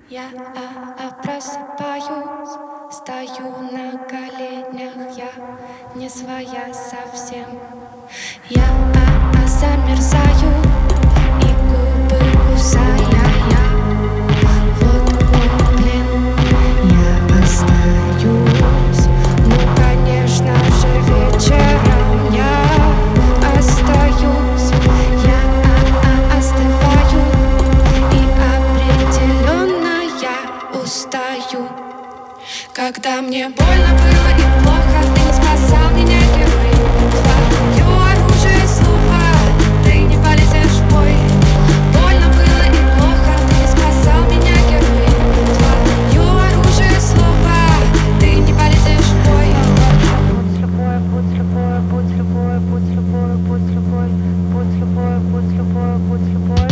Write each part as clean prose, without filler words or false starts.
Я просыпаюсь, стою на коленях, я не своя совсем. Я замерзаю и губы кусая, вот он, блин, я остаюсь. Ну, конечно же, вечером я остаюсь. Я остываю и определенно я устаю. Когда мне больно было и плохо, ты не спасал меня, герой. Твое оружие слова, ты не полезешь в бой. Больно было и плохо, ты не спасал меня, герой. Твое оружие слова, ты не полезешь в бой. Будь любой, будь любой, будь любой, будь любой, будь любой, будь любой, будь любой, будь любой.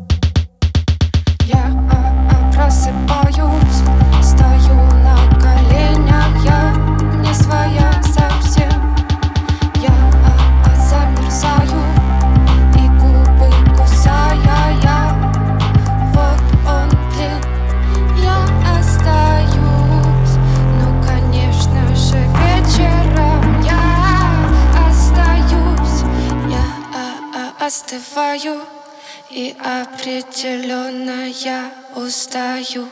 Я просыпаюсь, стою на коленях, я не своя совсем. Я замерзаю и губы кусая, вот он, блин, я остаюсь. Ну, конечно же, вечером я остаюсь. Я остываю и определенно я устаю.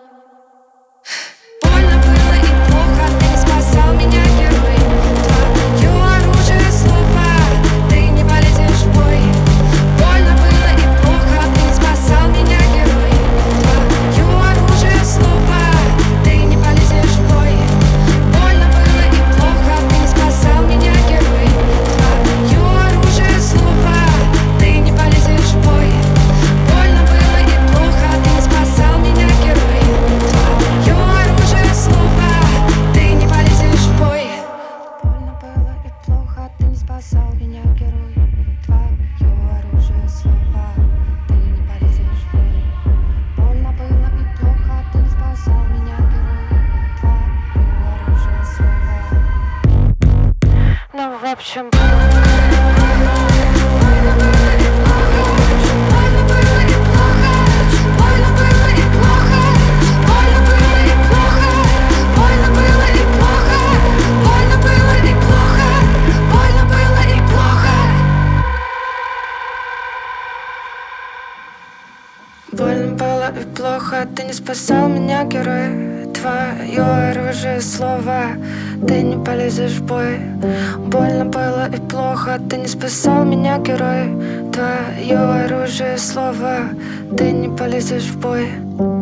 Больно было и плохо, ты не спасал меня, герой. Твое оружие слова, ты не полезешь в бой. Больно было и плохо, ты не спасал меня, герой. Твое оружие слова, ты не полезешь в бой. Больно было и плохо, ты не спасал меня, герой. Твое оружие слова, ты не полезешь в бой. Больно было и плохо, ты не спасал меня, герой. Твое оружие слова, ты не полезешь в бой. Больно было и плохо, ты не спасал меня, герой. Твое оружие слова, ты не полезешь в бой. Больно было и плохо, ты не спасал меня, герой. Твое оружие слова. Ну, в общем, больно было и плохо, ты не спасал меня, герой. Твое оружие слова, ты не полезешь в бой. Больно было и плохо, ты не спасал меня, герой. Твое оружие слова, ты не полезешь в бой.